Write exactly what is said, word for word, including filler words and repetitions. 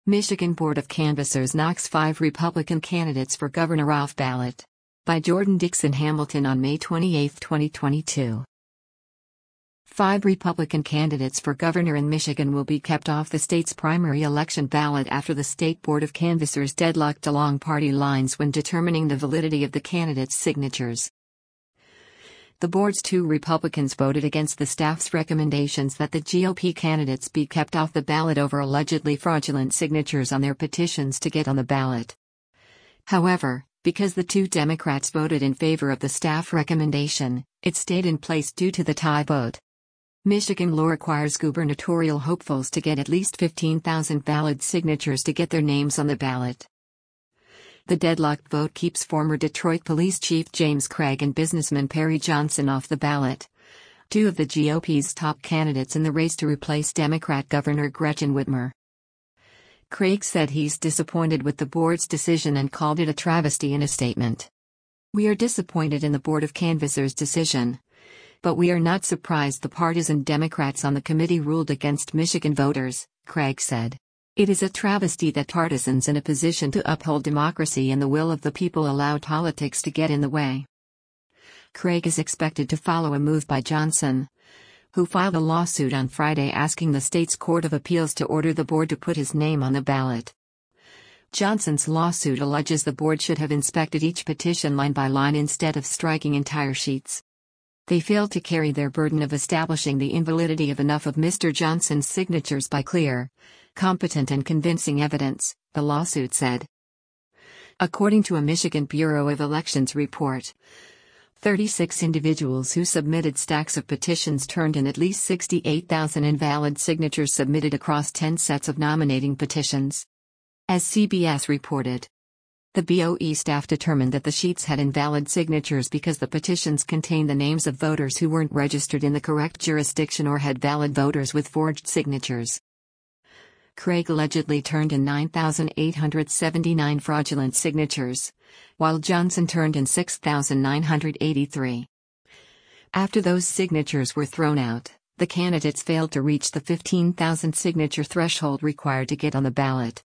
Michigan Board of Canvassers knocks five Republican candidates for governor off ballot. By Jordan Dixon Hamilton on May twenty-eighth, twenty twenty-two. Five Republican candidates for governor in Michigan will be kept off the state's primary election ballot after the State Board of Canvassers deadlocked along party lines when determining the validity of the candidates' signatures. The board's two Republicans voted against the staff's recommendations that the G O P candidates be kept off the ballot over allegedly fraudulent signatures on their petitions to get on the ballot. However, because the two Democrats voted in favor of the staff recommendation, it stayed in place due to the tie vote. Michigan law requires gubernatorial hopefuls to get at least fifteen thousand valid signatures to get their names on the ballot. The deadlocked vote keeps former Detroit Police Chief James Craig and businessman Perry Johnson off the ballot, two of the G O P's top candidates in the race to replace Democrat Governor Gretchen Whitmer. Craig said he's disappointed with the board's decision and called it a travesty in a statement. "We are disappointed in the Board of Canvassers' decision. But we are not surprised the partisan Democrats on the committee ruled against Michigan voters," Craig said. "It is a travesty that partisans in a position to uphold democracy and the will of the people allow politics to get in the way." Craig is expected to follow a move by Johnson, who filed a lawsuit on Friday asking the state's Court of Appeals to order the board to put his name on the ballot. Johnson's lawsuit alleges the board should have inspected each petition line by line instead of striking entire sheets. They failed to carry their burden of establishing the invalidity of enough of Mister Johnson's signatures by clear, competent and convincing evidence, the lawsuit said. According to a Michigan Bureau of Elections report, thirty-six individuals who submitted stacks of petitions turned in at least sixty-eight thousand invalid signatures submitted across ten sets of nominating petitions. As C B S reported, the B O E staff determined that the sheets had invalid signatures because the petitions contained the names of voters who weren't registered in the correct jurisdiction or had valid voters with forged signatures. Craig allegedly turned in nine thousand eight hundred seventy-nine fraudulent signatures, while Johnson turned in six thousand nine hundred eighty-three. After those signatures were thrown out, the candidates failed to reach the fifteen thousand signature threshold required to get on the ballot.